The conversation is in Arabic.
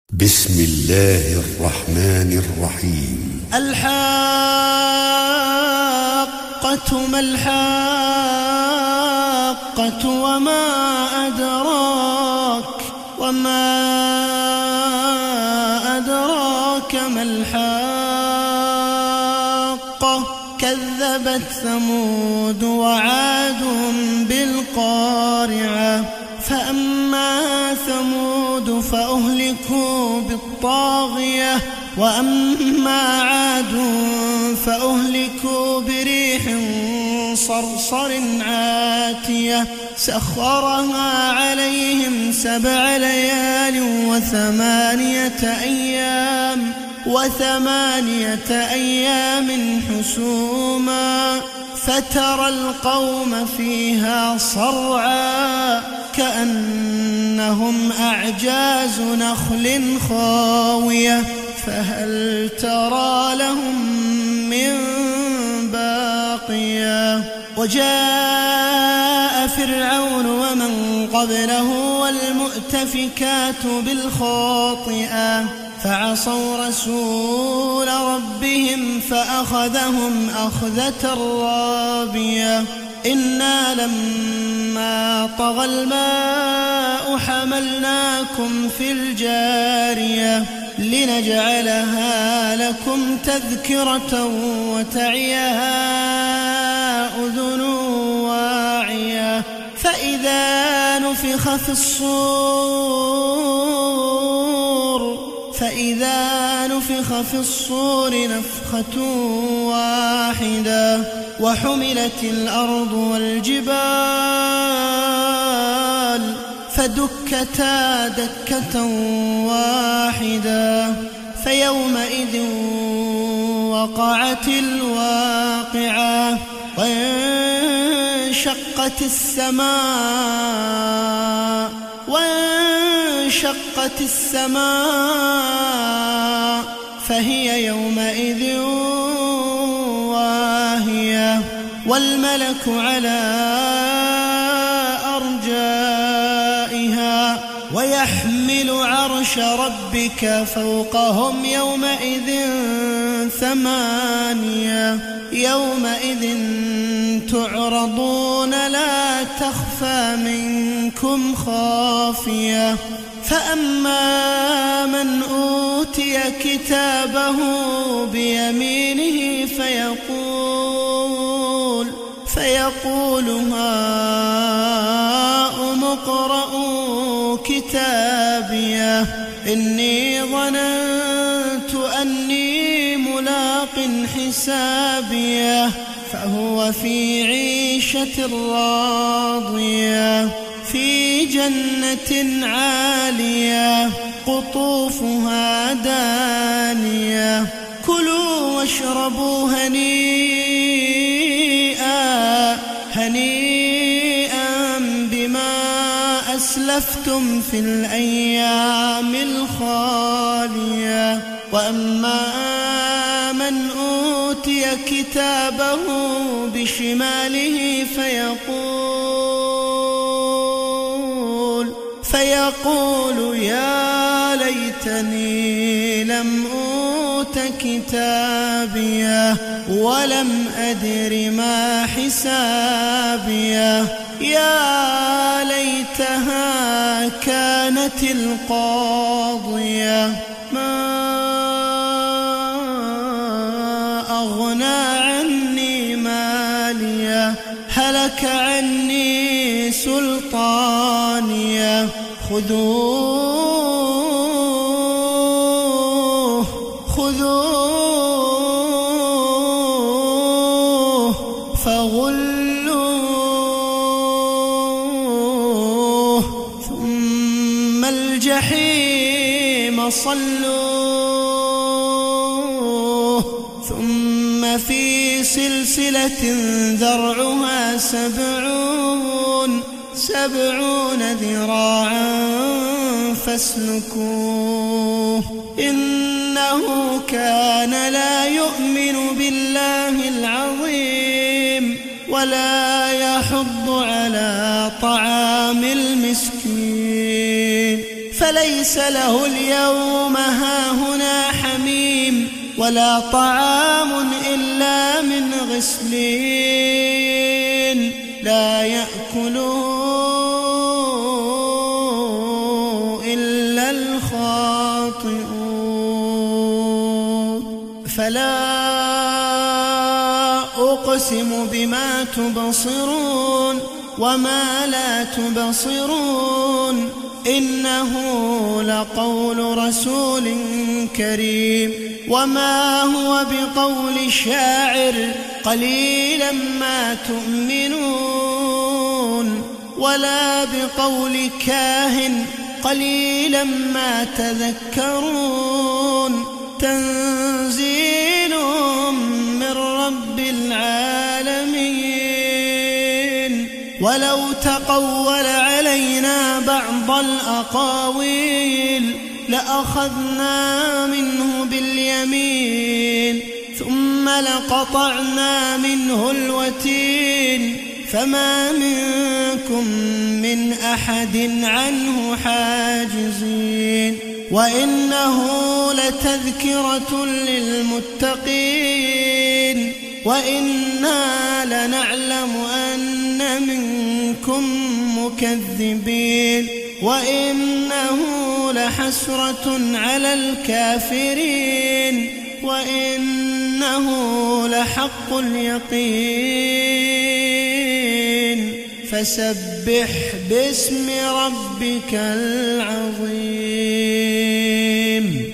بسم الله الرحمن الرحيم. الحاقة ما الحاقة وما أدراك ما الحاقة كذبت ثمود وعاد بالقارعة فأما ثمود فأهلكوا بالطاغية وأما عاد فأهلكوا بريح صرصر عاتية سخرها عليهم 7 ليال وثمانية أيام حسوما فترى القوم فيها صرعا كأنهم أعجاز نخل خاوية فهل ترى لهم من باقية وجاء فرعون ومن قبله والمؤتفكات بالخاطئة فعصوا رسول ربهم فأخذهم أخذة رابية إنا لما طغى الماء حملناكم في الجارية لنجعلها لكم تذكرة وتعيها أذن واعية فإذا نفخ في الصور نفخة واحدة وحملت الأرض والجبال فدكتا دكة واحدة فيومئذ وقعت الواقعة وانشقت السماء فهي يومئذ واهية والملك على أرجائها ويحمل عرش ربك فوقهم يومئذ 8 يومئذ تعرضون لا تخفى منكم خافية فأما من أوتي كتابه بيمينه فيقول هاؤم اقرءوا كتابيه إني ظننت أني ملاق حسابيه فهو في عيشة راضية في جنة عالية قطوفها دانية كلوا واشربوا هنيئا بما أسلفتم في الأيام الخالية وأما من أوتي كتابه بشماله فيقول يا ليتني لم أوت كتابيه ولم أدر ما حسابيه يا ليتها كانت القاضية ما أغنى عني ماليه هلك عني سلطانيه خذوه فغلوه ثم الجحيم صلوه ثم في سلسلة ذرعها 70 ذراعا فاسلكوه إنه كان لا يؤمن بالله العظيم ولا يحض على طعام المسكين فليس له اليوم ولا طعام إلا من غسلين لا يأكله إلا الخاطئون فلا أقسم بما تبصرون وما لا تبصرون إنه لقول رسول كريم وما هو بقول شاعر قليلا ما تؤمنون ولا بقول كاهن قليلا ما تذكرون تنزيل من رب العالمين ولو تقول علينا بعض الأقاويل لأخذنا منه باليمين ثم لقطعنا منه الوتين فما منكم من أحد عنه حاجزين وإنه لتذكرة للمتقين وإنا لنعلم أن منكم مكذبين وإنه لحسرة على الكافرين وإنه لحق اليقين فسبح باسم ربك العظيم.